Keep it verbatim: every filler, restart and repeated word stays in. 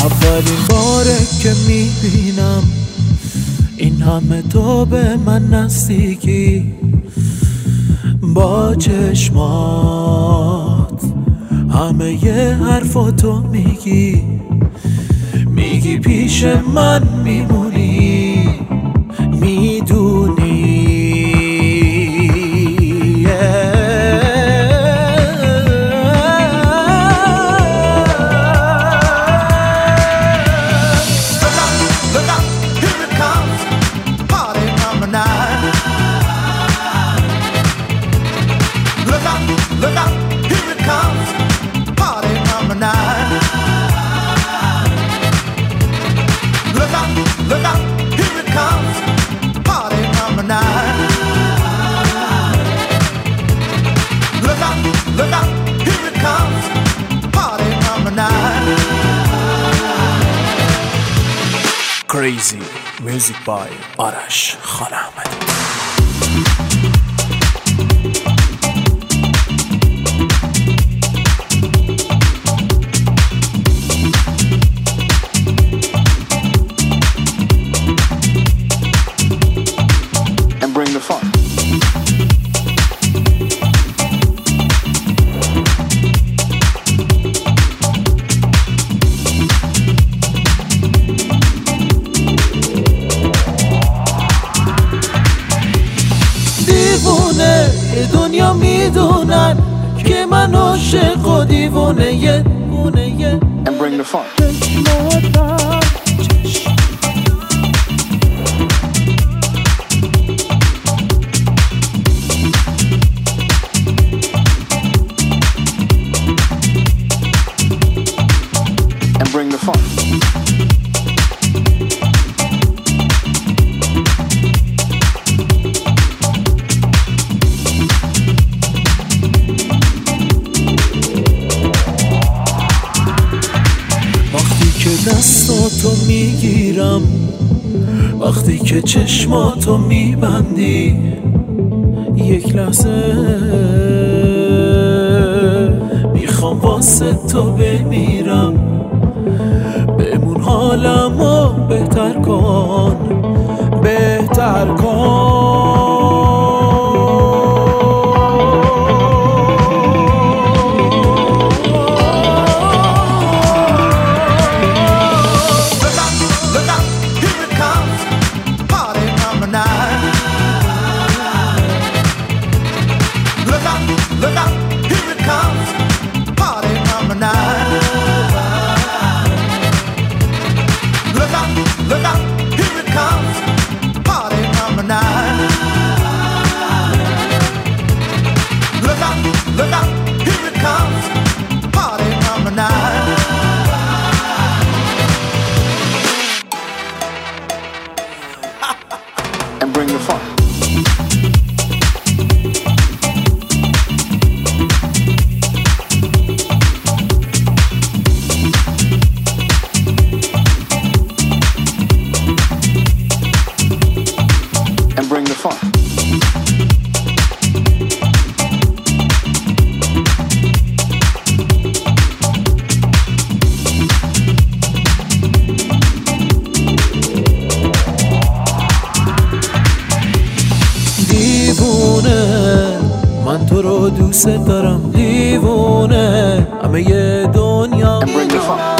اولین باره که میبینم این همه تو به من نزدیکی، با چشمات همه یه حرفاتو میگی، میگی پیش من میمونی، میدونی Crazy Music by آرش خان احمدی. And bring the fun. دیوونه دنیا میدونن که من عاشق و دیوونه یه دیوونه یه And bring the fun. And bring the fun. دستاتو میگیرم، وقتی که چشماتو میبندی، یک لحظه میخوام واسه تو بمیرم. بمون حالمو بهتر کن، بهتر کن. And bring the fun. And bring the fun. دیوونه من تو رو دوست دارم، دیوونه همه ی دنیا. And bring the fun.